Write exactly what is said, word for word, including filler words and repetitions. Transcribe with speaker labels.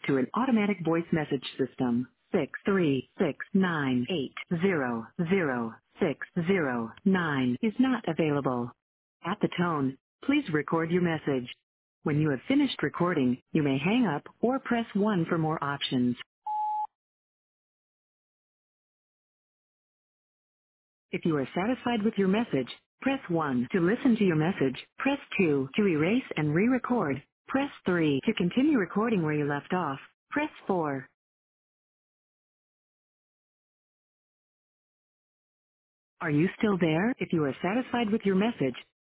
Speaker 1: to an automatic voice message system. Six three six nine eight zero zero six zero nine is not available. At the tone, please record your message. When you have finished recording, you may hang up or press one for more options. If you are satisfied with your message, press one to listen to your message. Press two to erase and re-record. Press three to continue recording where you left off. Press four. Are you still there? If you are satisfied with your message,